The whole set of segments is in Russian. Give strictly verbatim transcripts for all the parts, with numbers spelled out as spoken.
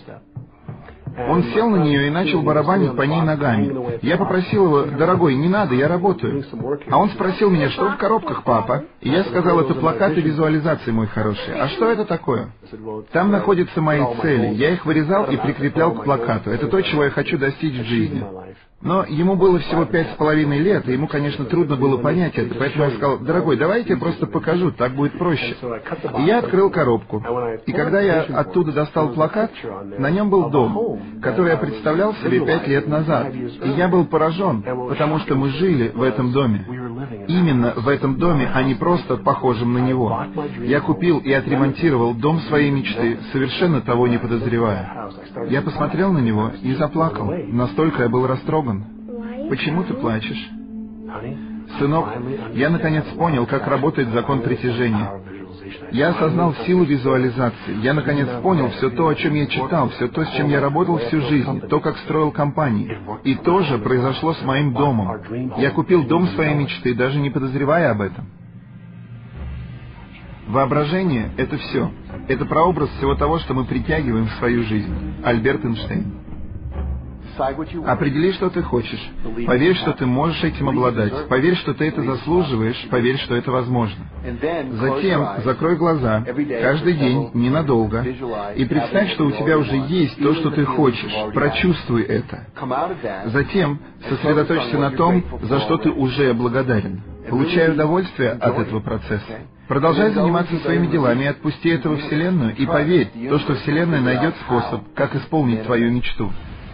Он сел на нее и начал барабанить по ней ногами. Я попросил его: «Дорогой, не надо, я работаю». А он спросил меня: «Что в коробках, папа?» И я сказал: «Это плакаты визуализации, мой хороший». «А что это такое?» «Там находятся мои цели. Я их вырезал и прикреплял к плакату. Это то, чего я хочу достичь в жизни». Но ему было всего пять с половиной лет, и ему, конечно, трудно было понять это, поэтому я сказал: «Дорогой, давай я тебе просто покажу, так будет проще». И я открыл коробку, и когда я оттуда достал плакат, на нем был дом, который я представлял себе пять лет назад, и я был поражен, потому что мы жили в этом доме. Именно в этом доме, а не просто похожем на него. Я купил и отремонтировал дом своей мечты, совершенно того не подозревая. Я посмотрел на него и заплакал, настолько я был растроган. «Почему ты плачешь?» «Сынок, я наконец понял, как работает закон притяжения. Я осознал силу визуализации. Я наконец понял все то, о чем я читал, все то, с чем я работал всю жизнь, то, как строил компании. И то же произошло с моим домом. Я купил дом своей мечты, даже не подозревая об этом». Воображение — это все. Это прообраз всего того, что мы притягиваем в свою жизнь. Альберт Эйнштейн. Определи, что ты хочешь. Поверь, что ты можешь этим обладать. Поверь, что ты это заслуживаешь. Поверь, что это возможно. Затем закрой глаза каждый день ненадолго и представь, что у тебя уже есть то, что ты хочешь. Прочувствуй это. Затем сосредоточься на том, за что ты уже благодарен. Получай удовольствие от этого процесса. Продолжай заниматься своими делами и отпусти это во Вселенную, и поверь, то, что Вселенная найдет способ, как исполнить твою мечту.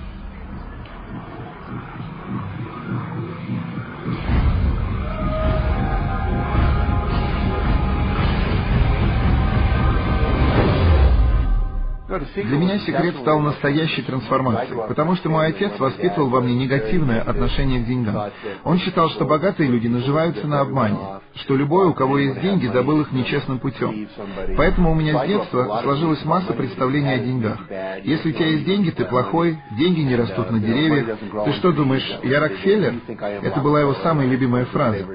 Для меня секрет стал настоящей трансформацией, потому что мой отец воспитывал во мне негативное отношение к деньгам. Он считал, что богатые люди наживаются на обмане, что любой, у кого есть деньги, добыл их нечестным путем. Поэтому у меня с детства сложилась масса представлений о деньгах. Если у тебя есть деньги, ты плохой, деньги не растут на деревьях. Ты что думаешь, я Рокфеллер? Это была его самая любимая фраза.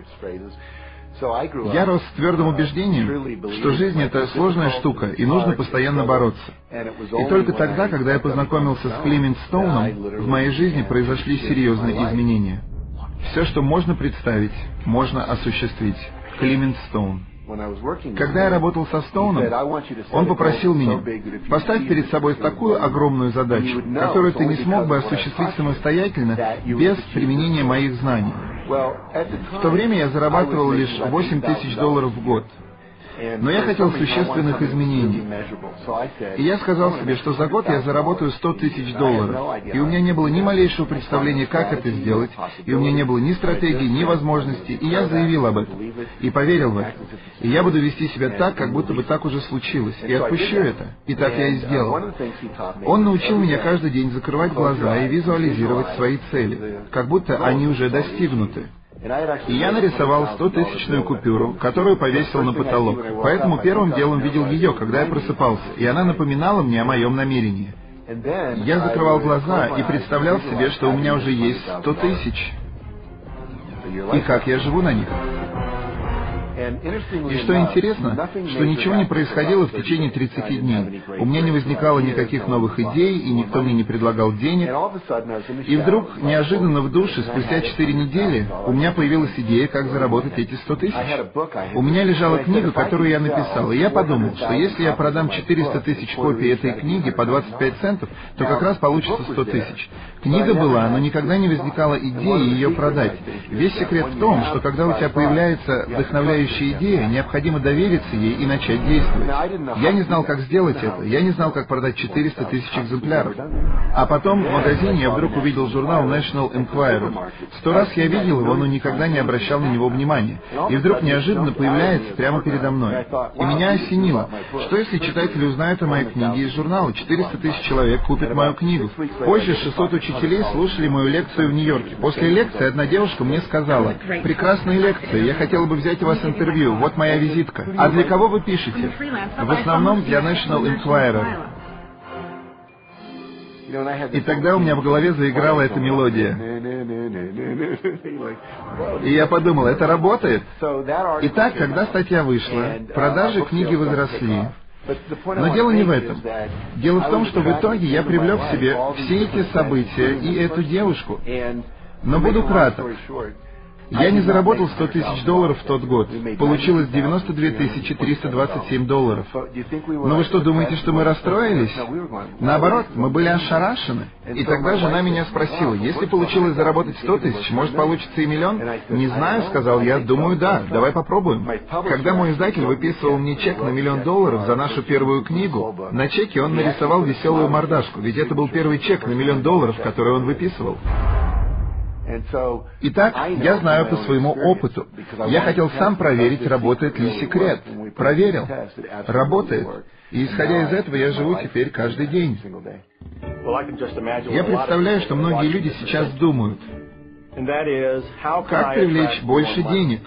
Я рос с твердым убеждением, что жизнь — это сложная штука, и нужно постоянно бороться. И только тогда, когда я познакомился с Климент Стоуном, в моей жизни произошли серьезные изменения. Все, что можно представить, можно осуществить. Климент Стоун. Когда я работал со Стоуном, он попросил меня: «Поставь перед собой такую огромную задачу, которую ты не смог бы осуществить самостоятельно без применения моих знаний». В то время я зарабатывал лишь восемь тысяч долларов в год. Но я хотел существенных изменений. И я сказал себе, что за год я заработаю сто тысяч долларов. И у меня не было ни малейшего представления, как это сделать. И у меня не было ни стратегии, ни возможностей. И я заявил об этом. И поверил в это. И я буду вести себя так, как будто бы так уже случилось. И отпущу это. И так я и сделал. Он научил меня каждый день закрывать глаза и визуализировать свои цели, как будто они уже достигнуты. И я нарисовал стотысячную купюру, которую повесил на потолок. Поэтому первым делом видел ее, когда я просыпался, и она напоминала мне о моем намерении. Я закрывал глаза и представлял себе, что у меня уже есть сто тысяч. И как я живу на них. И что интересно, что ничего не происходило в течение тридцати дней. У меня не возникало никаких новых идей, и никто мне не предлагал денег. И вдруг, неожиданно в душе, спустя четыре недели, у меня появилась идея, как заработать эти сто тысяч. У меня лежала книга, которую я написал, и я подумал, что если я продам четыреста тысяч копий этой книги по двадцать пять центов, то как раз получится сто тысяч. Книга была, но никогда не возникала идеи ее продать. Весь секрет в том, что когда у тебя появляется вдохновляющая идея, необходимо довериться ей и начать действовать. Я не знал, как сделать это. Я не знал, как продать четыреста тысяч экземпляров. А потом в магазине я вдруг увидел журнал National Enquirer. Сто раз я видел его, но никогда не обращал на него внимания. И вдруг неожиданно появляется прямо передо мной. И меня осенило. Что если читатели узнают о моей книге из журнала? четыреста тысяч человек купят мою книгу. Позже шестьсот учителей слушали мою лекцию в Нью-Йорке. После лекции одна девушка мне сказала: «Прекрасная лекция, я хотела бы взять у вас интервью, вот моя визитка. А для кого вы пишете?» В основном для National Enquirer. И тогда у меня в голове заиграла эта мелодия. И я подумал, это работает. Итак, когда статья вышла, продажи книги возросли. Но дело не в этом. Дело в том, что в итоге я привлек к себе все эти события и эту девушку. Но буду краток. Я не заработал сто тысяч долларов в тот год. Получилось девяносто две тысячи триста двадцать семь долларов. Но вы что, думаете, что мы расстроились? Наоборот, мы были ошарашены. И тогда жена меня спросила, если получилось заработать сто тысяч, может, получится и миллион? Не знаю, сказал я, думаю, да, давай попробуем. Когда мой издатель выписывал мне чек на миллион долларов за нашу первую книгу, на чеке он нарисовал веселую мордашку, ведь это был первый чек на миллион долларов, который он выписывал. Итак, я знаю по своему опыту. Я хотел сам проверить, работает ли секрет. Проверил. Работает. И исходя из этого, я живу теперь каждый день. Я представляю, что многие люди сейчас думают, как привлечь больше денег?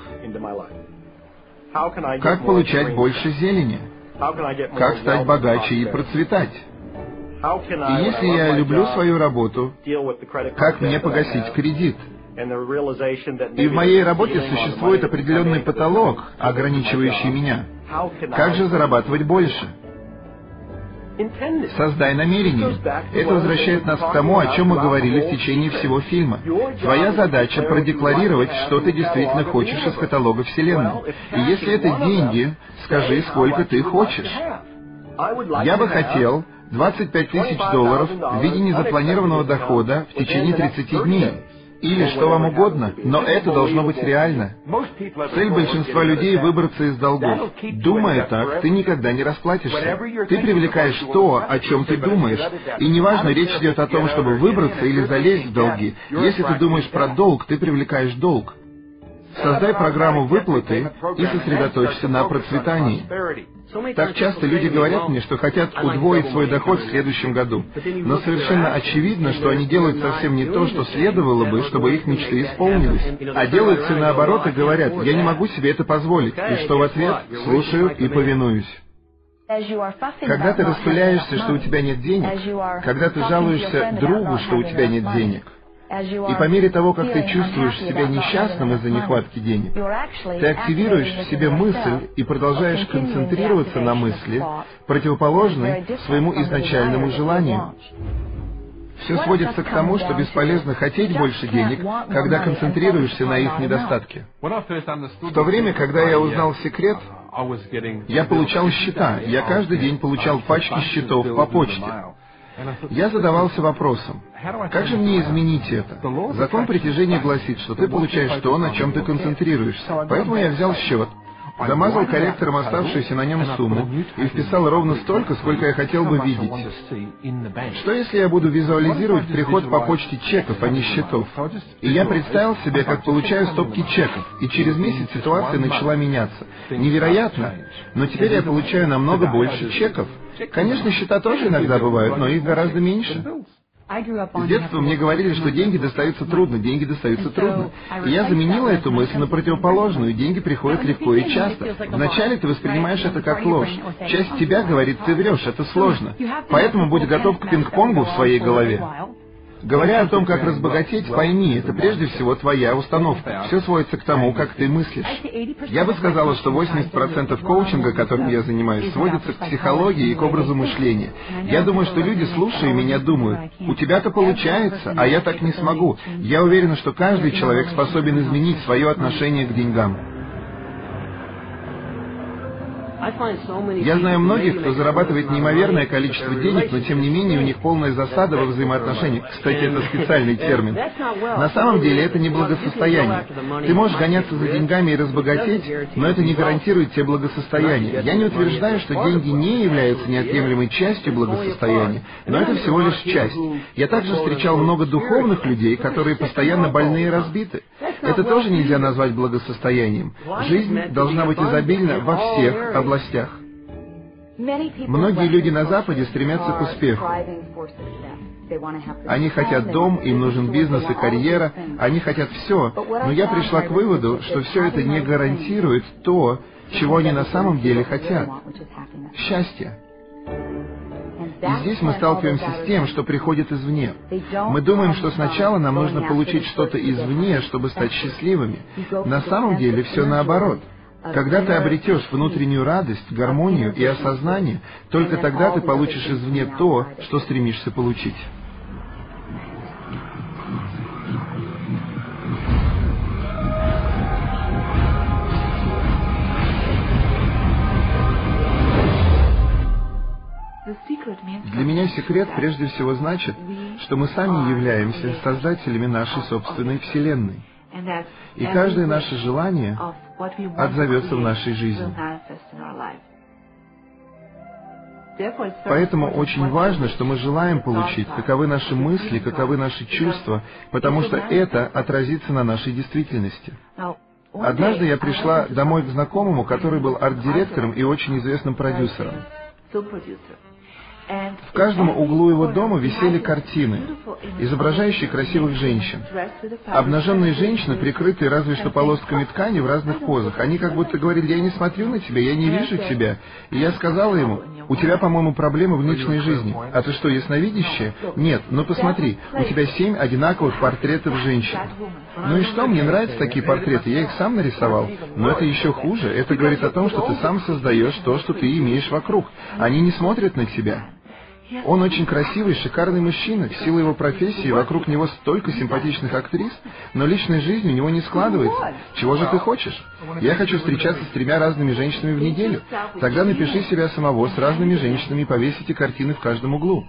Как получать больше зелени? Как стать богаче и процветать? И если я люблю свою работу, как мне погасить кредит? И в моей работе существует определенный потолок, ограничивающий меня. Как же зарабатывать больше? Создай намерение. Это возвращает нас к тому, о чем мы говорили в течение всего фильма. Твоя задача — продекларировать, что ты действительно хочешь из каталога Вселенной. И если это деньги, скажи, сколько ты хочешь. Я бы хотел двадцать пять тысяч долларов в виде незапланированного дохода в течение тридцати дней. Или что вам угодно, но это должно быть реально. Цель большинства людей — выбраться из долгов. Думая так, ты никогда не расплатишься. Ты привлекаешь то, о чем ты думаешь. И неважно, речь идет о том, чтобы выбраться или залезть в долги. Если ты думаешь про долг, ты привлекаешь долг. Создай программу выплаты и сосредоточься на процветании. Так часто люди говорят мне, что хотят удвоить свой доход в следующем году. Но совершенно очевидно, что они делают совсем не то, что следовало бы, чтобы их мечты исполнились. А делают все наоборот и говорят, я не могу себе это позволить. И что в ответ? Слушаю и повинуюсь. Когда ты распыляешься, что у тебя нет денег, когда ты жалуешься другу, что у тебя нет денег, и по мере того, как ты чувствуешь себя несчастным из-за нехватки денег, ты активируешь в себе мысль и продолжаешь концентрироваться на мысли, противоположной своему изначальному желанию. Все сводится к тому, что бесполезно хотеть больше денег, когда концентрируешься на их недостатке. В то время, когда я узнал секрет, я получал счета, я каждый день получал пачки счетов по почте. Я задавался вопросом, как же мне изменить это? Закон притяжения гласит, что ты получаешь то, на чем ты концентрируешься. Поэтому я взял счет, замазал корректором оставшуюся на нем сумму и вписал ровно столько, сколько я хотел бы видеть. Что если я буду визуализировать приход по почте чеков, а не счетов? И я представил себе, как получаю стопки чеков, и через месяц ситуация начала меняться. Невероятно, но теперь я получаю намного больше чеков. Конечно, счета тоже иногда бывают, но их гораздо меньше. С детства мне говорили, что деньги достаются трудно, деньги достаются трудно. И я заменила эту мысль на противоположную, деньги приходят легко и часто. Вначале ты воспринимаешь это как ложь. Часть тебя говорит, ты врешь, это сложно. Поэтому будь готов к пинг-понгу в своей голове. Говоря о том, как разбогатеть, пойми, это прежде всего твоя установка. Все сводится к тому, как ты мыслишь. Я бы сказала, что восемьдесят процентов коучинга, которым я занимаюсь, сводится к психологии и к образу мышления. Я думаю, что люди, слушая меня, думают, у тебя-то получается, а я так не смогу. Я уверена, что каждый человек способен изменить свое отношение к деньгам. Я знаю многих, кто зарабатывает неимоверное количество денег, но тем не менее у них полная засада во взаимоотношениях. Кстати, это специальный термин. На самом деле это не благосостояние. Ты можешь гоняться за деньгами и разбогатеть, но это не гарантирует тебе благосостояние. Я не утверждаю, что деньги не являются неотъемлемой частью благосостояния, но это всего лишь часть. Я также встречал много духовных людей, которые постоянно больны и разбиты. Это тоже нельзя назвать благосостоянием. Жизнь должна быть изобильна во всех областях. областях. Многие люди на Западе стремятся к успеху. Они хотят дом, им нужен бизнес и карьера, они хотят все, но я пришла к выводу, что все это не гарантирует то, чего они на самом деле хотят — счастье. И здесь мы сталкиваемся с тем, что приходит извне. Мы думаем, что сначала нам нужно получить что-то извне, чтобы стать счастливыми. На самом деле все наоборот. Когда ты обретешь внутреннюю радость, гармонию и осознание, только тогда ты получишь извне то, что стремишься получить. Для меня секрет прежде всего значит, что мы сами являемся создателями нашей собственной Вселенной. И каждое наше желание отзовется в нашей жизни. Поэтому очень важно, что мы желаем получить, каковы наши мысли, каковы наши чувства, потому что это отразится на нашей действительности. Однажды я пришла домой к знакомому, который был арт-директором и очень известным продюсером. В каждом углу его дома висели картины, изображающие красивых женщин. Обнаженные женщины, прикрытые разве что полосками ткани в разных позах. Они как будто говорили: «Я не смотрю на тебя, я не вижу тебя». И я сказала ему: «У тебя, по-моему, проблемы в личной жизни. А ты что, ясновидящая?» «Нет, но посмотри, у тебя семь одинаковых портретов женщин». «Ну и что, мне нравятся такие портреты, я их сам нарисовал». «Но это еще хуже, это говорит о том, что ты сам создаешь то, что ты имеешь вокруг. Они не смотрят на тебя». Он очень красивый, шикарный мужчина, в силу его профессии вокруг него столько симпатичных актрис, но личной жизни у него не складывается. Чего же ты хочешь? Я хочу встречаться с тремя разными женщинами в неделю. Тогда напиши себя самого с разными женщинами и повесите картины в каждом углу.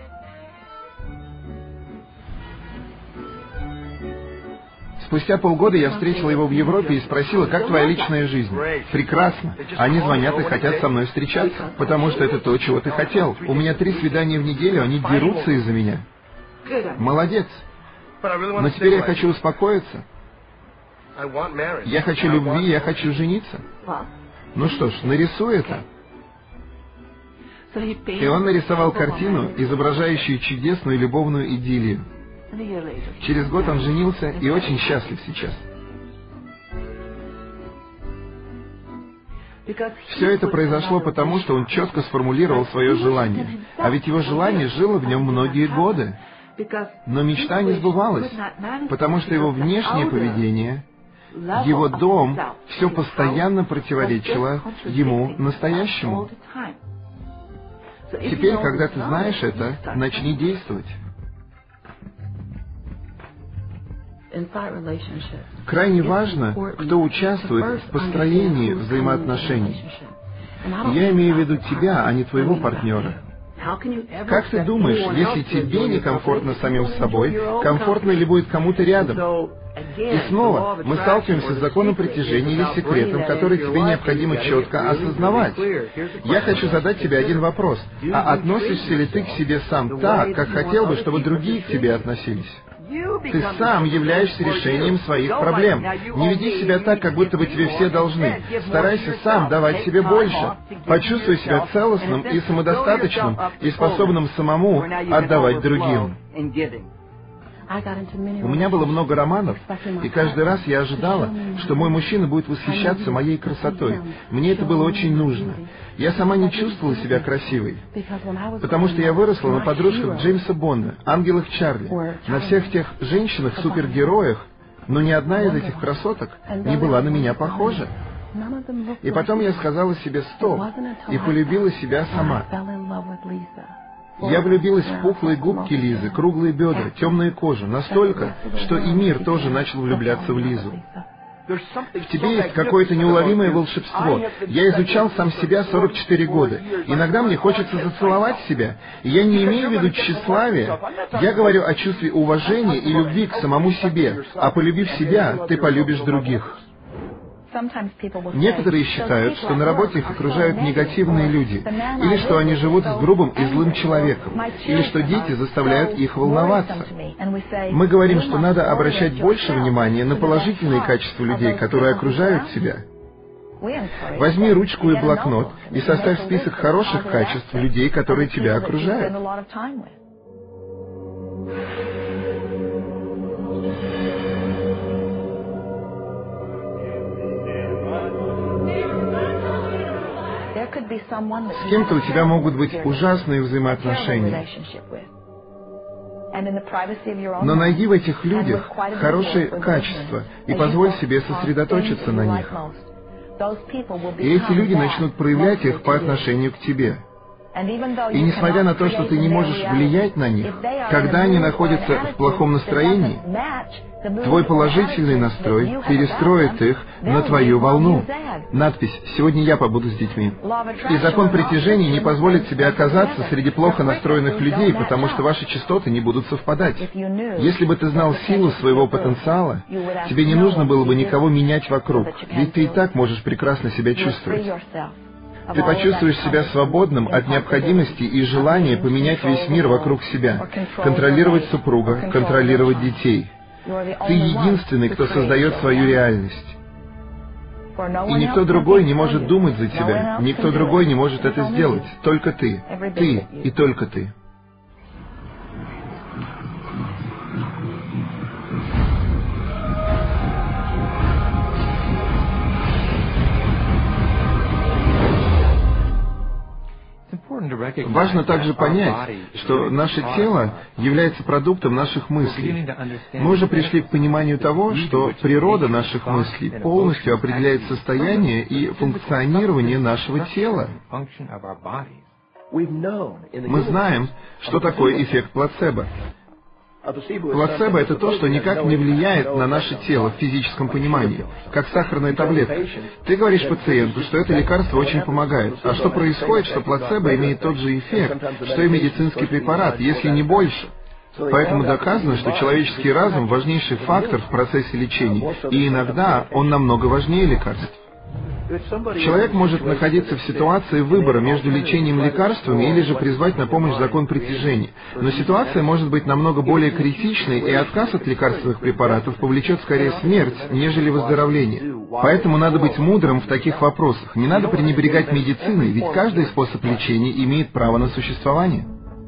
Спустя полгода я встретила его в Европе и спросила: «Как твоя личная жизнь?» «Прекрасно. Они звонят и хотят со мной встречаться, потому что это то, чего ты хотел. У меня три свидания в неделю, они дерутся из-за меня». Молодец. Но теперь я хочу успокоиться. Я хочу любви, я хочу жениться. Ну что ж, нарисуй это. И он нарисовал картину, изображающую чудесную любовную идиллию. Через год он женился и очень счастлив сейчас. Все это произошло потому, что он четко сформулировал свое желание. А ведь его желание жило в нем многие годы. Но мечта не сбывалась, потому что его внешнее поведение, его дом, все постоянно противоречило ему настоящему. Теперь, когда ты знаешь это, начни действовать. Крайне важно, кто участвует в построении взаимоотношений. Я имею в виду тебя, а не твоего партнера. Как ты думаешь, если тебе некомфортно самим с собой, комфортно ли будет кому-то рядом? И снова мы сталкиваемся с законом притяжения или секретом, который тебе необходимо четко осознавать. Я хочу задать тебе один вопрос. А относишься ли ты к себе сам так, как хотел бы, чтобы другие к тебе относились? Ты сам являешься решением своих проблем. Не веди себя так, как будто бы тебе все должны. Старайся сам давать себе больше. Почувствуй себя целостным и самодостаточным, и способным самому отдавать другим. У меня было много романов, и каждый раз я ожидала, что мой мужчина будет восхищаться моей красотой. Мне это было очень нужно. Я сама не чувствовала себя красивой, потому что я выросла на подружках Джеймса Бонда, ангелах Чарли, на всех тех женщинах-супергероях, но ни одна из этих красоток не была на меня похожа. И потом я сказала себе «стоп» и полюбила себя сама. Я влюбилась в пухлые губки Лизы, круглые бедра, темную кожу, настолько, что и мир тоже начал влюбляться в Лизу. В тебе есть какое-то неуловимое волшебство. Я изучал сам себя сорок четыре года. Иногда мне хочется зацеловать себя. И я не имею в виду тщеславие. Я говорю о чувстве уважения и любви к самому себе. А полюбив себя, ты полюбишь других. Некоторые считают, что на работе их окружают негативные люди, или что они живут с грубым и злым человеком, или что дети заставляют их волноваться. Мы говорим, что надо обращать больше внимания на положительные качества людей, которые окружают тебя. Возьми ручку и блокнот и составь список хороших качеств людей, которые тебя окружают. С кем-то у тебя могут быть ужасные взаимоотношения. Но найди в этих людях хорошие качества и позволь себе сосредоточиться на них. И эти люди начнут проявлять их по отношению к тебе. И несмотря на то, что ты не можешь влиять на них, когда они находятся в плохом настроении, твой положительный настрой перестроит их на твою волну. Надпись «Сегодня я побуду с детьми». И закон притяжения не позволит тебе оказаться среди плохо настроенных людей, потому что ваши частоты не будут совпадать. Если бы ты знал силу своего потенциала, тебе не нужно было бы никого менять вокруг, ведь ты и так можешь прекрасно себя чувствовать. Ты почувствуешь себя свободным от необходимости и желания поменять весь мир вокруг себя, контролировать супруга, контролировать детей. Ты единственный, кто создает свою реальность. И никто другой не может думать за тебя, никто другой не может это сделать, только ты, ты и только ты. Важно также понять, что наше тело является продуктом наших мыслей. Мы уже пришли к пониманию того, что природа наших мыслей полностью определяет состояние и функционирование нашего тела. Мы знаем, что такое эффект плацебо. Плацебо — это то, что никак не влияет на наше тело в физическом понимании, как сахарная таблетка. Ты говоришь пациенту, что это лекарство очень помогает. А что происходит, что плацебо имеет тот же эффект, что и медицинский препарат, если не больше. Поэтому доказано, что человеческий разум — важнейший фактор в процессе лечения, и иногда он намного важнее лекарств. Человек может находиться в ситуации выбора между лечением лекарствами или же призвать на помощь закон притяжения. Но ситуация может быть намного более критичной, и отказ от лекарственных препаратов повлечет скорее смерть, нежели выздоровление. Поэтому надо быть мудрым в таких вопросах. Не надо пренебрегать медициной, ведь каждый способ лечения имеет право на существование.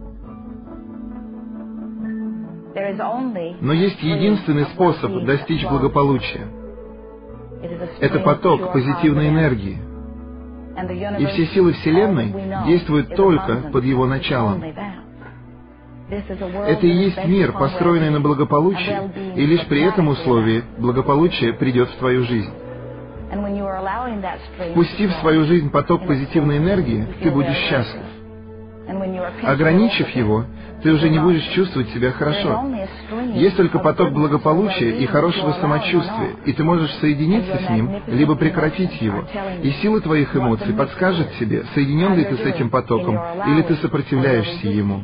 Но есть единственный способ достичь благополучия. Это поток позитивной энергии. И все силы Вселенной действуют только под его началом. Это и есть мир, построенный на благополучии, и лишь при этом условии благополучие придет в твою жизнь. Впустив в свою жизнь поток позитивной энергии, ты будешь счастлив. Ограничив его, ты уже не будешь чувствовать себя хорошо. Есть только поток благополучия и хорошего самочувствия, и ты можешь соединиться с ним, либо прекратить его. И сила твоих эмоций подскажет тебе, соединен ли ты с этим потоком, или ты сопротивляешься ему.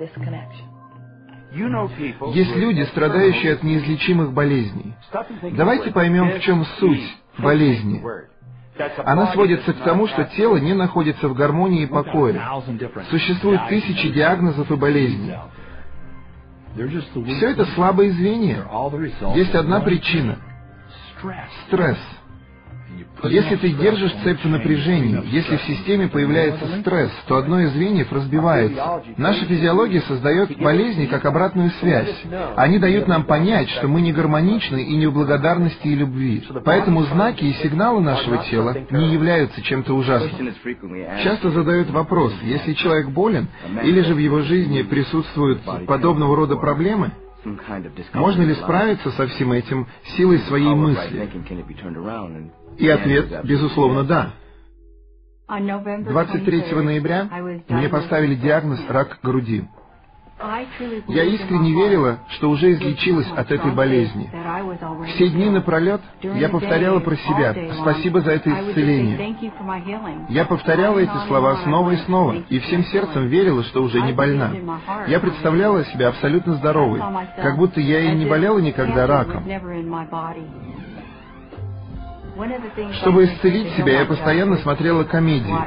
Есть люди, страдающие от неизлечимых болезней. Давайте поймем, в чем суть болезни. Она сводится к тому, что тело не находится в гармонии и покое. Существует тысячи диагнозов и болезней. Все это слабые звенья. Есть одна причина — стресс. Если ты держишь цепь в напряжении, если в системе появляется стресс, то одно из звеньев разбивается. Наша физиология создает болезни как обратную связь. Они дают нам понять, что мы не гармоничны и не в благодарности и любви. Поэтому знаки и сигналы нашего тела не являются чем-то ужасным. Часто задают вопрос, если человек болен, или же в его жизни присутствуют подобного рода проблемы, можно ли справиться со всем этим силой своей мысли? И ответ, безусловно, да. двадцать третьего ноября мне поставили диагноз «рак груди». Я искренне верила, что уже излечилась от этой болезни. Все дни напролет я повторяла про себя «Спасибо за это исцеление». Я повторяла эти слова снова и снова, и всем сердцем верила, что уже не больна. Я представляла себя абсолютно здоровой, как будто я и не болела никогда раком. Чтобы исцелить себя, я постоянно смотрела комедии.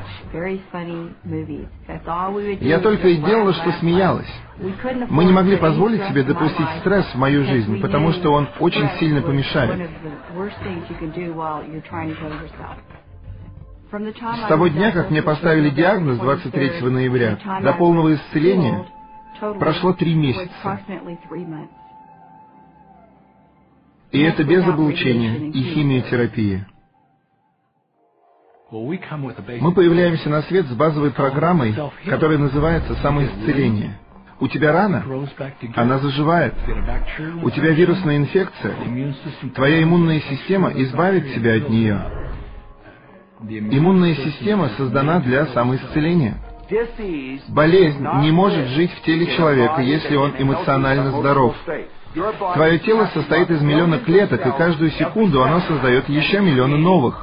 Я только и делала, что смеялась. Мы не могли позволить себе допустить стресс в мою жизнь, потому что он очень сильно помешает. С того дня, как мне поставили диагноз двадцать третьего ноября, до полного исцеления прошло три месяца. И это без облучения и химиотерапии. Мы появляемся на свет с базовой программой, которая называется самоисцеление. У тебя рана, она заживает. У тебя вирусная инфекция, твоя иммунная система избавит тебя от нее. Иммунная система создана для самоисцеления. Болезнь не может жить в теле человека, если он эмоционально здоров. Твое тело состоит из миллиона клеток, и каждую секунду оно создает еще миллионы новых.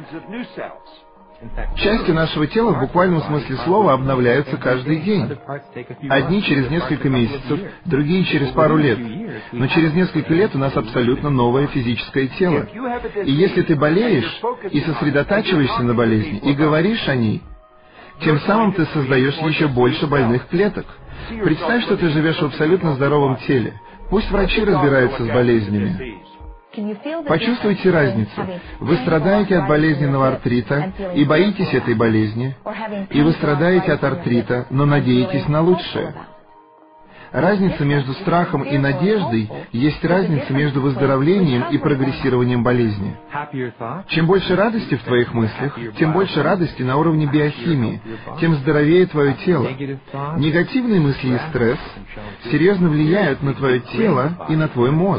Части нашего тела в буквальном смысле слова обновляются каждый день. Одни через несколько месяцев, другие через пару лет. Но через несколько лет у нас абсолютно новое физическое тело. И если ты болеешь и сосредотачиваешься на болезни, и говоришь о ней, тем самым ты создаешь еще больше больных клеток. Представь, что ты живешь в абсолютно здоровом теле. Пусть врачи разбираются с болезнями. Почувствуйте разницу. Вы страдаете от болезненного артрита и боитесь этой болезни, и вы страдаете от артрита, но надеетесь на лучшее. Разница между страхом и надеждой есть разница между выздоровлением и прогрессированием болезни. Чем больше радости в твоих мыслях, тем больше радости на уровне биохимии, тем здоровее твое тело. Негативные мысли и стресс серьезно влияют на твое тело и на твой мозг.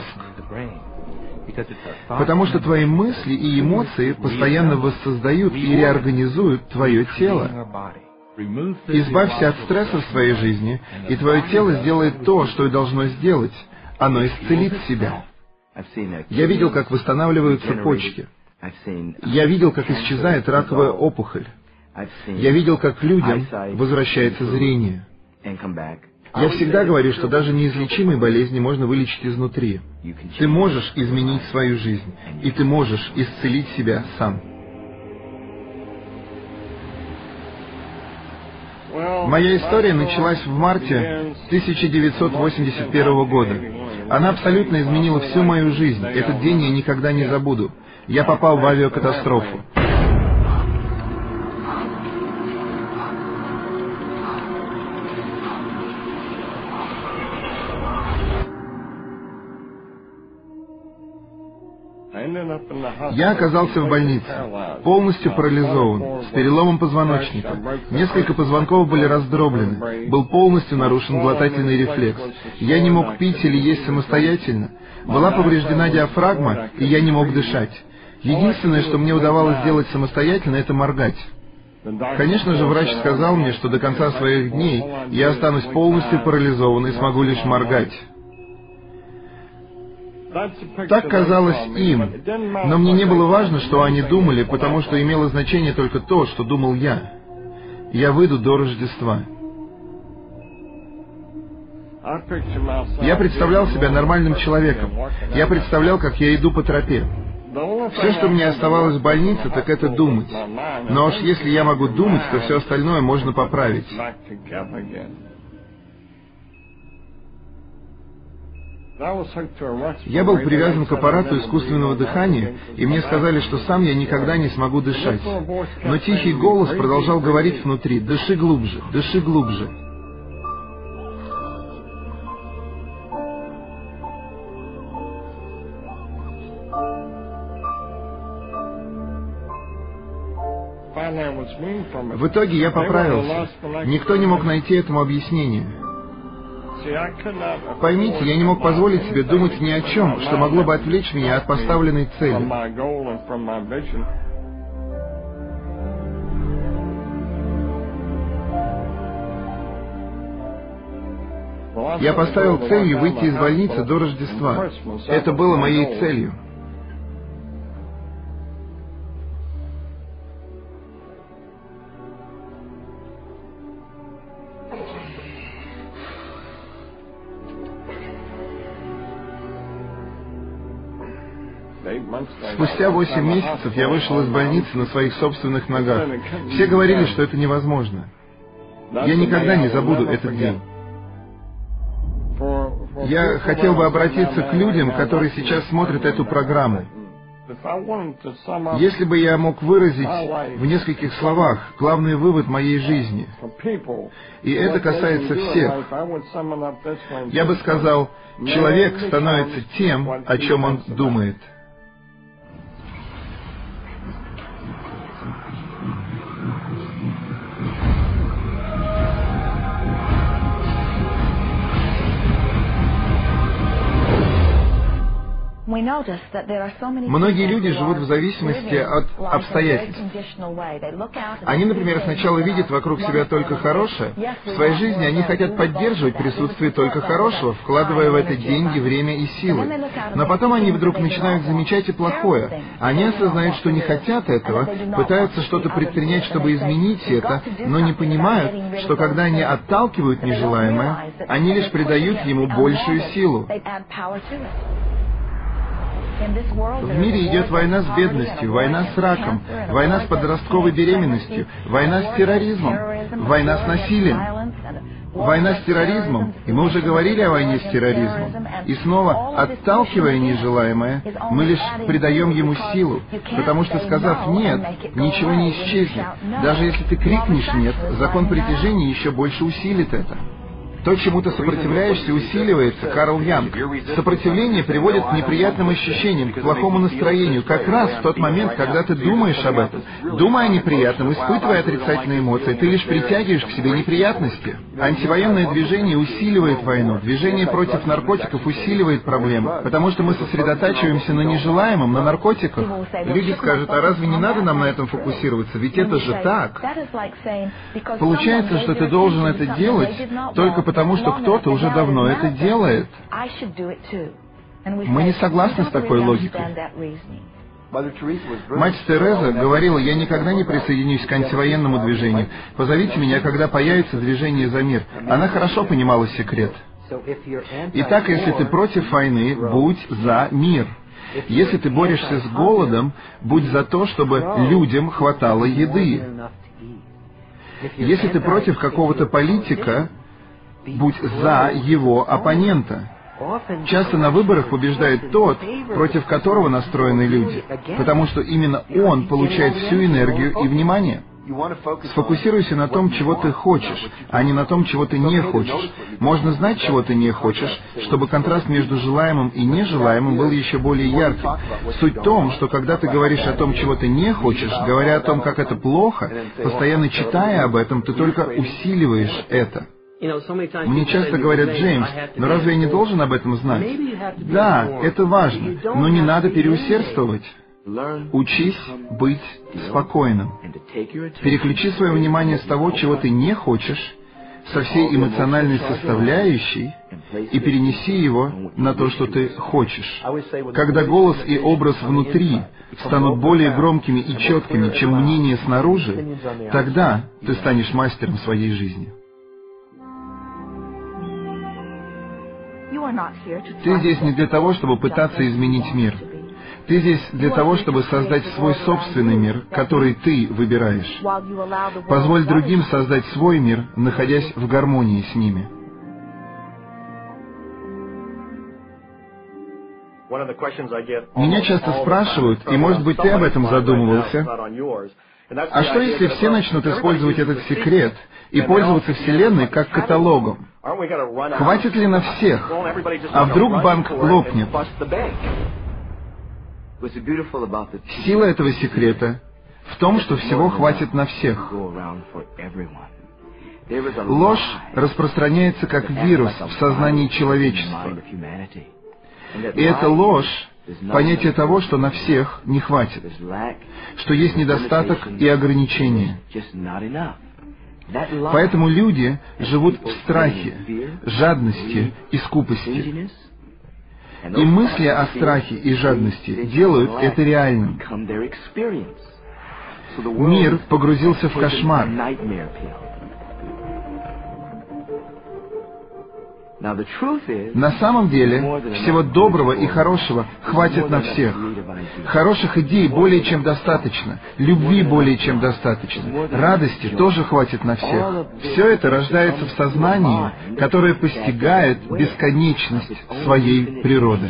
Потому что твои мысли и эмоции постоянно воссоздают и реорганизуют твое тело. Избавься от стресса в своей жизни, и твое тело сделает то, что и должно сделать. Оно исцелит себя. Я видел, как восстанавливаются почки. Я видел, как исчезает раковая опухоль. Я видел, как людям возвращается зрение. Я всегда говорю, что даже неизлечимые болезни можно вылечить изнутри. Ты можешь изменить свою жизнь, и ты можешь исцелить себя сам. Моя история началась в марте тысяча девятьсот восемьдесят первого года. Она абсолютно изменила всю мою жизнь. Этот день я никогда не забуду. Я попал в авиакатастрофу. Я оказался в больнице, полностью парализован, с переломом позвоночника. Несколько позвонков были раздроблены, был полностью нарушен глотательный рефлекс. Я не мог пить или есть самостоятельно. Была повреждена диафрагма, и я не мог дышать. Единственное, что мне удавалось сделать самостоятельно, это моргать. Конечно же, врач сказал мне, что до конца своих дней я останусь полностью парализован и смогу лишь моргать. Так казалось им, но мне не было важно, что они думали, потому что имело значение только то, что думал я. Я выйду до Рождества. Я представлял себя нормальным человеком. Я представлял, как я иду по тропе. Все, что мне оставалось в больнице, так это думать. Но уж если я могу думать, то все остальное можно поправить. Я был привязан к аппарату искусственного дыхания, и мне сказали, что сам я никогда не смогу дышать. Но тихий голос продолжал говорить внутри: «Дыши глубже, дыши глубже». В итоге я поправился. Никто не мог найти этому объяснение. Поймите, я не мог позволить себе думать ни о чем, что могло бы отвлечь меня от поставленной цели. Я поставил целью выйти из больницы до Рождества. Это было моей целью. Спустя восемь месяцев я вышел из больницы на своих собственных ногах. Все говорили, что это невозможно. Я никогда не забуду этот день. Я хотел бы обратиться к людям, которые сейчас смотрят эту программу. Если бы я мог выразить в нескольких словах главный вывод моей жизни, и это касается всех, я бы сказал, человек становится тем, о чем он думает. Многие люди живут в зависимости от обстоятельств. Они, например, сначала видят вокруг себя только хорошее. В своей жизни они хотят поддерживать присутствие только хорошего, вкладывая в это деньги, время и силы. Но потом они вдруг начинают замечать и плохое. Они осознают, что не хотят этого, пытаются что-то предпринять, чтобы изменить это, но не понимают, что когда они отталкивают нежелаемое, они лишь придают ему большую силу. В мире идет война с бедностью, война с раком, война с подростковой беременностью, война с терроризмом, война с насилием, война с терроризмом, и мы уже говорили о войне с терроризмом. И снова, отталкивая нежелаемое, мы лишь придаем ему силу, потому что, сказав «нет», ничего не исчезнет. Даже если ты крикнешь «нет», закон притяжения еще больше усилит это. То, чему ты сопротивляешься, усиливается. Карл Янг. Сопротивление приводит к неприятным ощущениям, к плохому настроению, как раз в тот момент, когда ты думаешь об этом. Думая о неприятном, испытывая отрицательные эмоции, ты лишь притягиваешь к себе неприятности. Антивоенное движение усиливает войну. Движение против наркотиков усиливает проблему, потому что мы сосредотачиваемся на нежелаемом, на наркотиках. Люди скажут, а разве не надо нам на этом фокусироваться? Ведь это же так. Получается, что ты должен это делать только потому, что кто-то уже давно это делает. Мы не согласны с такой логикой. Мать Тереза говорила, я никогда не присоединюсь к антивоенному движению. Позовите меня, когда появится движение за мир. Она хорошо понимала секрет. Итак, если ты против войны, будь за мир. Если ты борешься с голодом, будь за то, чтобы людям хватало еды. Если ты против какого-то политика, будь за его оппонента. Часто на выборах побеждает тот, против которого настроены люди, потому что именно он получает всю энергию и внимание. Сфокусируйся на том, чего ты хочешь, а не на том, чего ты не хочешь. Можно знать, чего ты не хочешь, чтобы контраст между желаемым и нежелаемым был еще более ярким. Суть в том, что когда ты говоришь о том, чего ты не хочешь, говоря о том, как это плохо, постоянно читая об этом, ты только усиливаешь это. Мне часто говорят, Джеймс, но разве я не должен об этом знать? Да, это важно, но не надо переусердствовать. Учись быть спокойным. Переключи свое внимание с того, чего ты не хочешь, со всей эмоциональной составляющей, и перенеси его на то, что ты хочешь. Когда голос и образ внутри станут более громкими и четкими, чем мнение снаружи, тогда ты станешь мастером своей жизни. Ты здесь не для того, чтобы пытаться изменить мир. Ты здесь для того, чтобы создать свой собственный мир, который ты выбираешь. Позволь другим создать свой мир, находясь в гармонии с ними. Меня часто спрашивают, и, может быть, ты об этом задумывался, а что, если все начнут использовать этот секрет и пользоваться Вселенной как каталогом? Хватит ли на всех? А вдруг банк лопнет? Сила этого секрета в том, что всего хватит на всех. Ложь распространяется как вирус в сознании человечества. И эта ложь — понятие того, что на всех не хватит, что есть недостаток и ограничения. Поэтому люди живут в страхе, жадности и скупости. И мысли о страхе и жадности делают это реальным. Мир погрузился в кошмар. На самом деле, всего доброго и хорошего хватит на всех. Хороших идей более чем достаточно, любви более чем достаточно, радости тоже хватит на всех. Все это рождается в сознании, которое постигает бесконечность своей природы.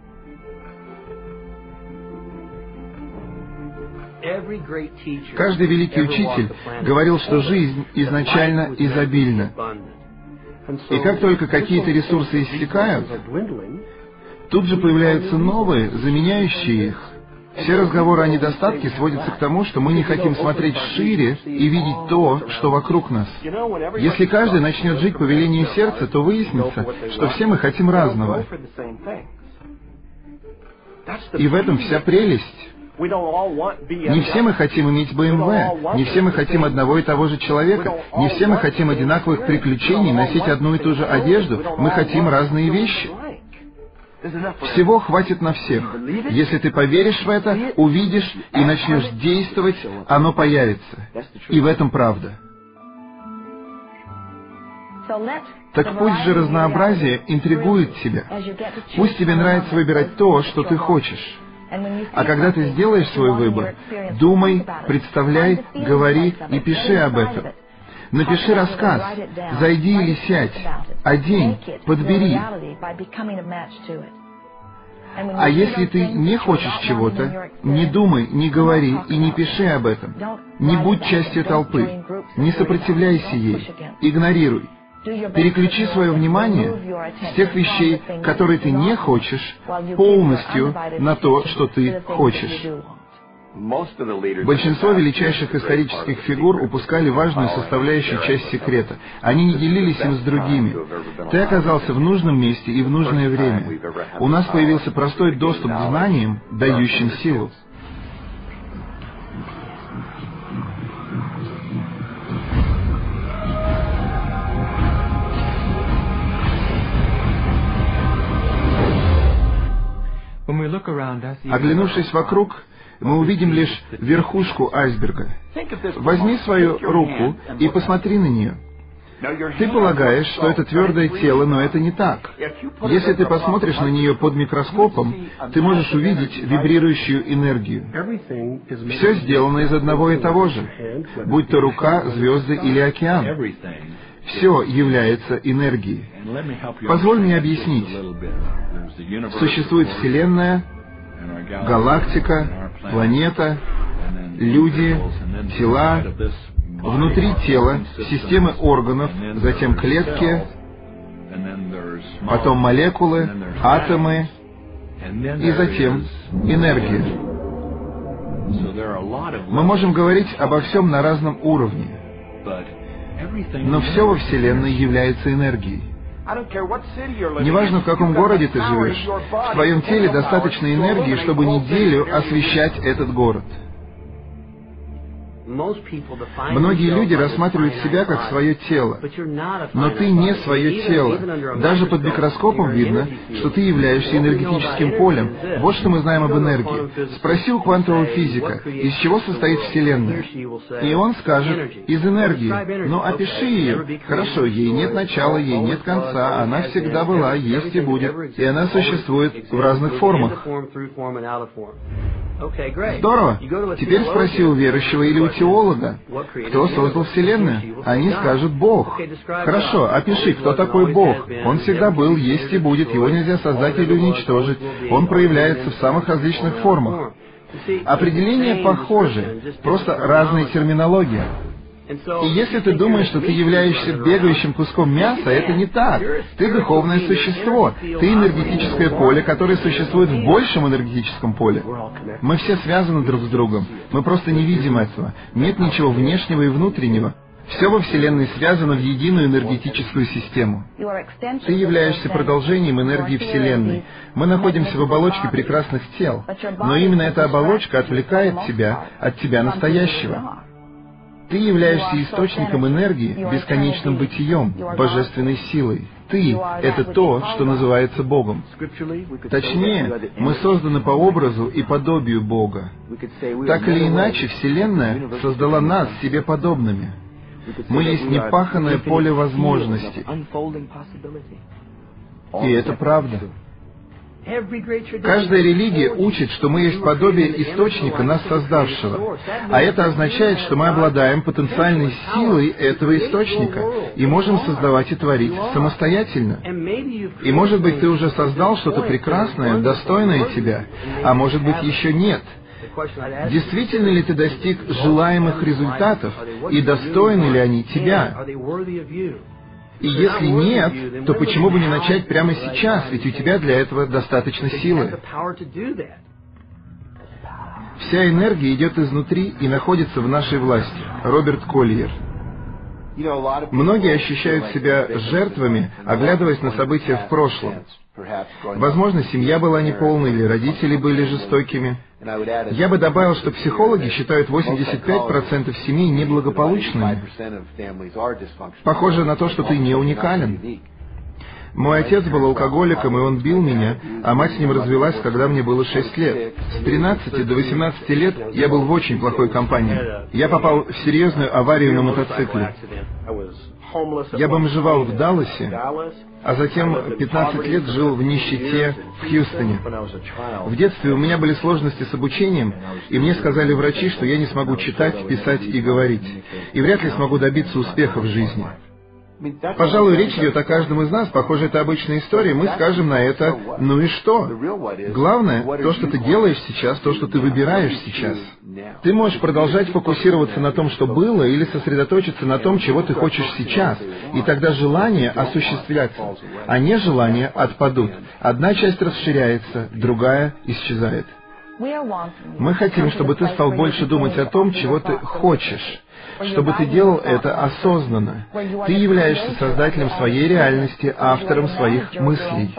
Каждый великий учитель говорил, что жизнь изначально изобильна. И как только какие-то ресурсы иссякают, тут же появляются новые, заменяющие их. Все разговоры о недостатке сводятся к тому, что мы не хотим смотреть шире и видеть то, что вокруг нас. Если каждый начнет жить по велению сердца, то выяснится, что все мы хотим разного. И в этом вся прелесть. Не все мы хотим иметь бэ эм вэ, не все мы хотим одного и того же человека, не все мы хотим одинаковых приключений, носить одну и ту же одежду, мы хотим разные вещи. Всего хватит на всех. Если ты поверишь в это, увидишь и начнешь действовать, оно появится. И в этом правда. Так пусть же разнообразие интригует тебя. Пусть тебе нравится выбирать то, что ты хочешь. А когда ты сделаешь свой выбор, думай, представляй, говори и пиши об этом. Напиши рассказ, зайди или сядь, одень, подбери. А если ты не хочешь чего-то, не думай, не говори и не пиши об этом. Не будь частью толпы, не сопротивляйся ей, игнорируй. Переключи свое внимание с тех вещей, которые ты не хочешь, полностью на то, что ты хочешь. Большинство величайших исторических фигур упускали важную составляющую часть секрета. Они не делились им с другими. Ты оказался в нужном месте и в нужное время. У нас появился простой доступ к знаниям, дающим силу. Оглянувшись вокруг, мы увидим лишь верхушку айсберга. Возьми свою руку и посмотри на нее. Ты полагаешь, что это твердое тело, но это не так. Если ты посмотришь на нее под микроскопом, ты можешь увидеть вибрирующую энергию. Все сделано из одного и того же, будь то рука, звезды или океан. Все является энергией. Позволь мне объяснить. Существует Вселенная, галактика, планета, люди, тела, внутри тела, системы органов, затем клетки, потом молекулы, атомы и затем энергия. Мы можем говорить обо всем на разном уровне, но все во Вселенной является энергией. Неважно, в каком городе ты живешь, в твоем теле достаточно энергии, чтобы неделю освещать этот город. Многие люди рассматривают себя как свое тело, но ты не свое тело. Даже под микроскопом видно, что ты являешься энергетическим полем. Вот что мы знаем об энергии. Спроси у квантового физика, из чего состоит Вселенная. И он скажет, из энергии. Но опиши ее. Хорошо, ей нет начала, ей нет конца, она всегда была, есть и будет. И она существует в разных формах. Здорово. Теперь спроси у верующего или у теолога, кто создал Вселенную. Они скажут «Бог». Хорошо, опиши, кто такой Бог. Он всегда был, есть и будет, его нельзя создать или уничтожить. Он проявляется в самых различных формах. Определения похожи, просто разная терминология. И если ты думаешь, что ты являешься бегающим куском мяса, это не так. Ты духовное существо. Ты энергетическое поле, которое существует в большем энергетическом поле. Мы все связаны друг с другом. Мы просто не видим этого. Нет ничего внешнего и внутреннего. Все во Вселенной связано в единую энергетическую систему. Ты являешься продолжением энергии Вселенной. Мы находимся в оболочке прекрасных тел, но именно эта оболочка отвлекает тебя от тебя настоящего. Ты являешься источником энергии, бесконечным бытием, божественной силой. Ты — это то, что называется Богом. Точнее, мы созданы по образу и подобию Бога. Так или иначе, Вселенная создала нас себе подобными. Мы есть непаханное поле возможностей. И это правда. Каждая религия учит, что мы есть подобие источника, нас создавшего. А это означает, что мы обладаем потенциальной силой этого источника и можем создавать и творить самостоятельно. И может быть, ты уже создал что-то прекрасное, достойное тебя, а может быть, еще нет. Действительно ли ты достиг желаемых результатов, и достойны ли они тебя? И если нет, то почему бы не начать прямо сейчас, ведь у тебя для этого достаточно силы. Вся энергия идет изнутри и находится в нашей власти. Роберт Коллиер. Многие ощущают себя жертвами, оглядываясь на события в прошлом. Возможно, семья была неполной или родители были жестокими. Я бы добавил, что психологи считают восемьдесят пять процентов семей неблагополучными. Похоже на то, что ты не уникален. Мой отец был алкоголиком, и он бил меня, а мать с ним развелась, когда мне было шесть лет. С тринадцати до восемнадцати лет я был в очень плохой компании. Я попал в серьезную аварию на мотоцикле. Я бомжевал в Далласе, а затем пятнадцать лет жил в нищете в Хьюстоне. В детстве у меня были сложности с обучением, и мне сказали врачи, что я не смогу читать, писать и говорить, и вряд ли смогу добиться успеха в жизни. Пожалуй, речь идет о каждом из нас, похоже, это обычная история, мы скажем на это «ну и что?». Главное, то, что ты делаешь сейчас, то, что ты выбираешь сейчас. Ты можешь продолжать фокусироваться на том, что было, или сосредоточиться на том, чего ты хочешь сейчас, и тогда желания осуществлятся, а нежелания отпадут. Одна часть расширяется, другая исчезает. Мы хотим, чтобы ты стал больше думать о том, чего ты хочешь, чтобы ты делал это осознанно. Ты являешься создателем своей реальности, автором своих мыслей.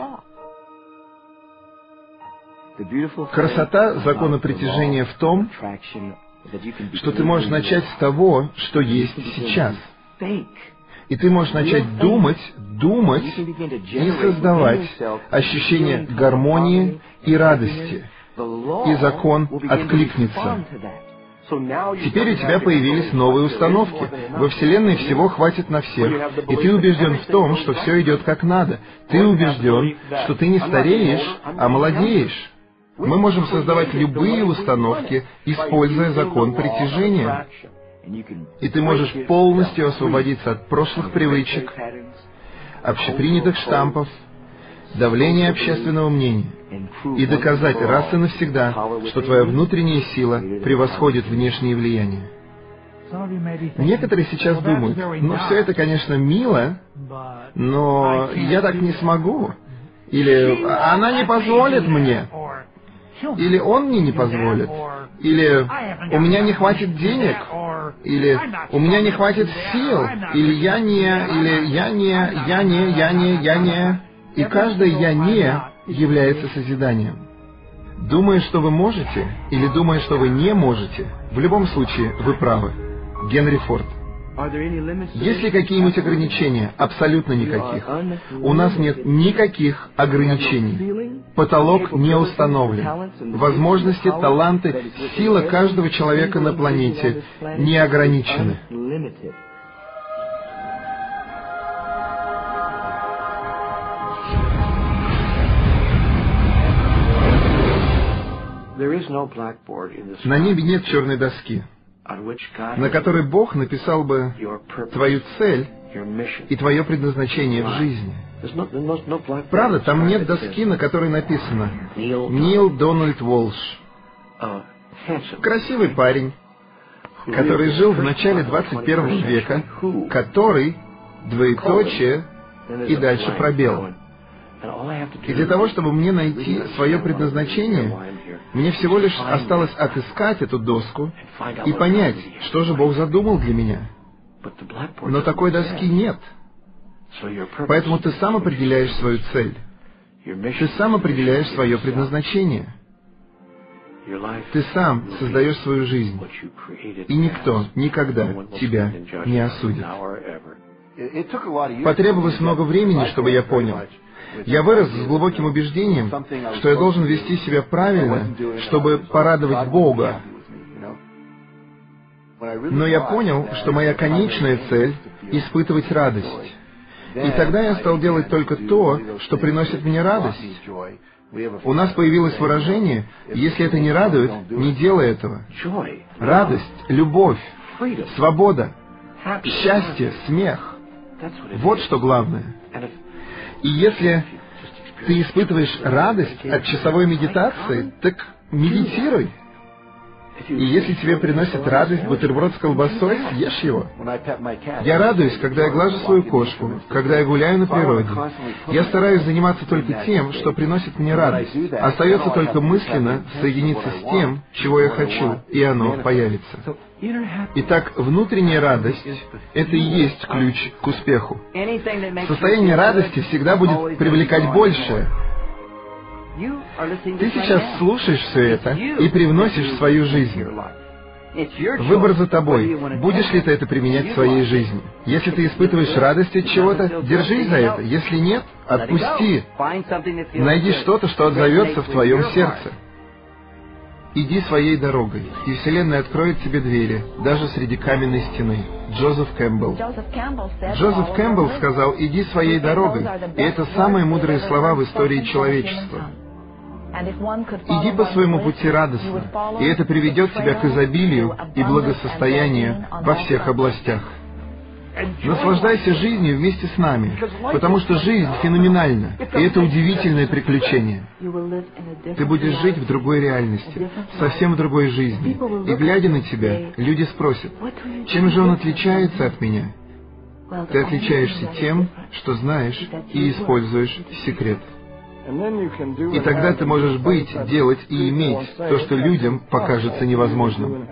Красота закона притяжения в том, что ты можешь начать с того, что есть сейчас. И ты можешь начать думать, думать и создавать ощущение гармонии и радости. И закон откликнется. Теперь у тебя появились новые установки. Во Вселенной всего хватит на всех. И ты убежден в том, что все идет как надо. Ты убежден, что ты не стареешь, а молодеешь. Мы можем создавать любые установки, используя закон притяжения. И ты можешь полностью освободиться от прошлых привычек, общепринятых штампов, давления общественного мнения, и доказать раз и навсегда, что твоя внутренняя сила превосходит внешние влияния. Некоторые сейчас думают, ну все это, конечно, мило, но я так не смогу. Или она не позволит мне. Или он мне не позволит. Или у меня не хватит денег. Или у меня не хватит сил. Или я не, или я не, я не, я не, я не. И каждое «я не» является созиданием. Думая, что вы можете, или думая, что вы не можете, в любом случае вы правы. Генри Форд. Есть ли какие-нибудь ограничения? Абсолютно никаких. У нас нет никаких ограничений. Потолок не установлен. Возможности, таланты, сила каждого человека на планете не ограничены. На небе нет черной доски, на которой Бог написал бы твою цель и твое предназначение в жизни. Правда, там нет доски, на которой написано «Нил Дональд Уолш». Красивый парень, который жил в начале двадцать первого века, который, двоеточие, и дальше пробел. И для того, чтобы мне найти свое предназначение, мне всего лишь осталось отыскать эту доску и понять, что же Бог задумал для меня. Но такой доски нет. Поэтому ты сам определяешь свою цель. Ты сам определяешь свое предназначение. Ты сам создаешь свою жизнь. И никто никогда тебя не осудит. Потребовалось много времени, чтобы я понял. Я вырос с глубоким убеждением, что я должен вести себя правильно, чтобы порадовать Бога. Но я понял, что моя конечная цель — испытывать радость. И тогда я стал делать только то, что приносит мне радость. У нас появилось выражение «если это не радует, не делай этого». Радость, любовь, свобода, счастье, смех — вот что главное. И если ты испытываешь радость от часовой медитации, так медитируй. И если тебе приносит радость бутерброд с колбасой, съешь его. Я радуюсь, когда я глажу свою кошку, когда я гуляю на природе. Я стараюсь заниматься только тем, что приносит мне радость. Остается только мысленно соединиться с тем, чего я хочу, и оно появится. Итак, внутренняя радость — это и есть ключ к успеху. Состояние радости всегда будет привлекать большее. Ты сейчас слушаешь все это и привносишь в свою жизнь. Выбор за тобой. Будешь ли ты это применять в своей жизни? Если ты испытываешь радость от чего-то, держись за это. Если нет, отпусти. Найди что-то, что отзовется в твоем сердце. Иди своей дорогой, и Вселенная откроет тебе двери, даже среди каменной стены. Джозеф Кэмпбелл. Джозеф Кэмпбелл сказал: «Иди своей дорогой», и это самые мудрые слова в истории человечества. Иди по своему пути радостно, и это приведет тебя к изобилию и благосостоянию во всех областях. Наслаждайся жизнью вместе с нами, потому что жизнь феноменальна, и это удивительное приключение. Ты будешь жить в другой реальности, совсем в другой жизни, и, глядя на тебя, люди спросят: чем же он отличается от меня? Ты отличаешься тем, что знаешь и используешь секрет. И тогда ты можешь быть, делать и иметь то, что людям покажется невозможным.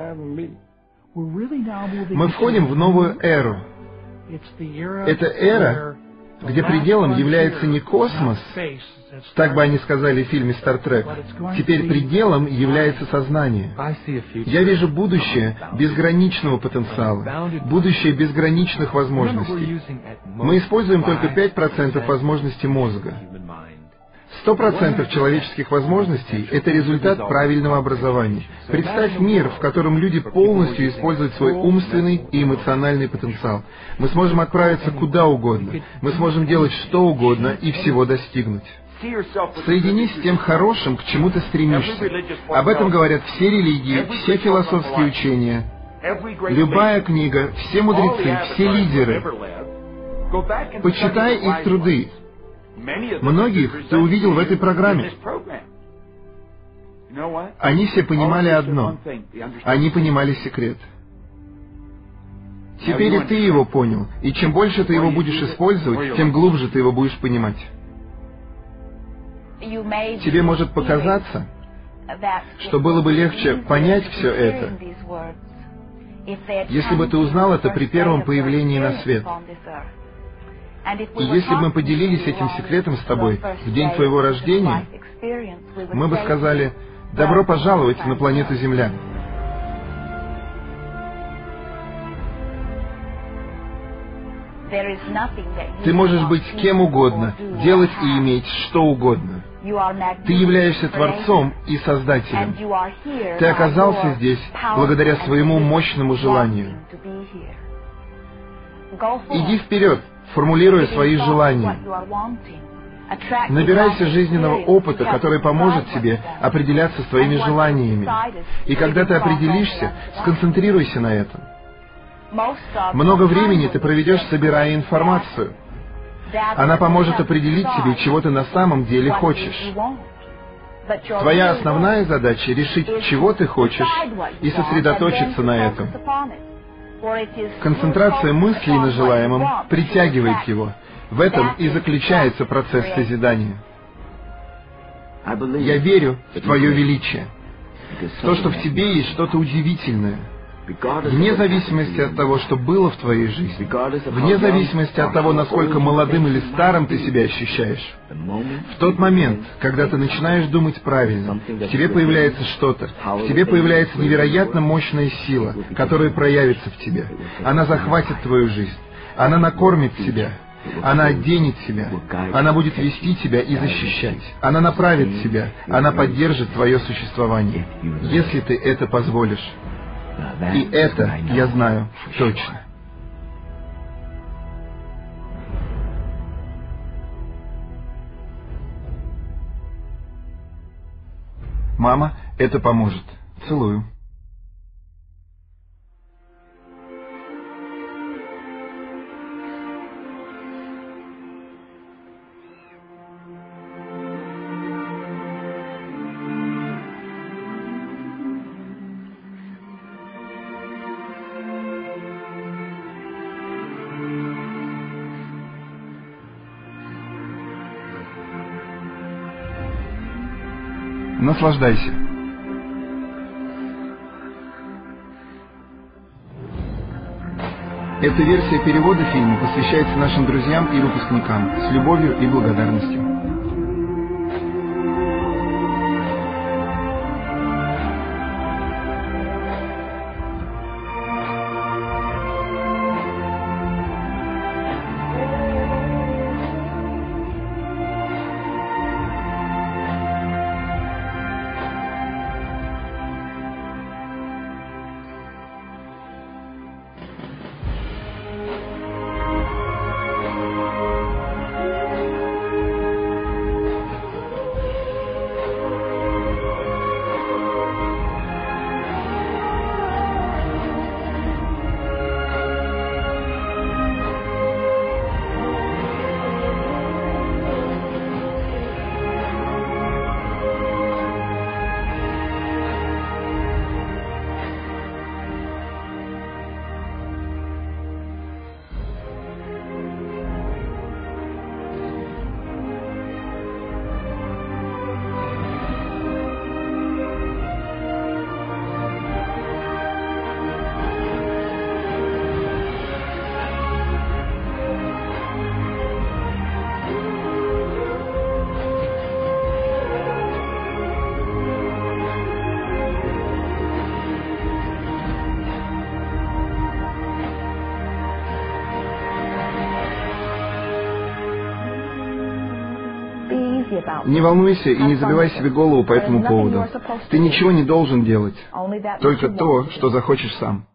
Мы входим в новую эру. Это эра, где пределом является не космос, так бы они сказали в фильме «Стар Трек», теперь пределом является сознание. Я вижу будущее безграничного потенциала, будущее безграничных возможностей. Мы используем только пять процентов возможностей мозга. Сто процентов человеческих возможностей — это результат правильного образования. Представь мир, в котором люди полностью используют свой умственный и эмоциональный потенциал. Мы сможем отправиться куда угодно. Мы сможем делать что угодно и всего достигнуть. Соединись с тем хорошим, к чему ты стремишься. Об этом говорят все религии, все философские учения, любая книга, все мудрецы, все лидеры. Почитай их труды. Многих ты увидел в этой программе. Они все понимали одно. Они понимали секрет. Теперь и ты его понял, и чем больше ты его будешь использовать, тем глубже ты его будешь понимать. Тебе может показаться, что было бы легче понять все это, если бы ты узнал это при первом появлении на свет. И если бы мы поделились этим секретом с тобой в день твоего рождения, мы бы сказали: «Добро пожаловать на планету Земля». Ты можешь быть кем угодно, делать и иметь что угодно. Ты являешься Творцом и Создателем. Ты оказался здесь благодаря своему мощному желанию. Иди вперед, формулируя свои желания. Набирайся жизненного опыта, который поможет тебе определяться своими желаниями. И когда ты определишься, сконцентрируйся на этом. Много времени ты проведешь, собирая информацию. Она поможет определить себе, чего ты на самом деле хочешь. Твоя основная задача — решить, чего ты хочешь, и сосредоточиться на этом. Концентрация мыслей на желаемом притягивает его. В этом и заключается процесс созидания. Я верю в Твое величие, в то, что в Тебе есть что-то удивительное. Вне зависимости от того, что было в твоей жизни, вне зависимости от того, насколько молодым или старым ты себя ощущаешь, в тот момент, когда ты начинаешь думать правильно, в тебе появляется что-то, в тебе появляется невероятно мощная сила, которая проявится в тебе. Она захватит твою жизнь, она накормит тебя, она оденет тебя, она будет вести тебя и защищать, она направит тебя, она поддержит твое существование, если ты это позволишь. И это я знаю точно. Мама, это поможет. Целую. Наслаждайся. Эта версия перевода фильма посвящается нашим друзьям и выпускникам с любовью и благодарностью. Не волнуйся и не забивай себе голову по этому поводу. Ты ничего не должен делать, только то, что захочешь сам.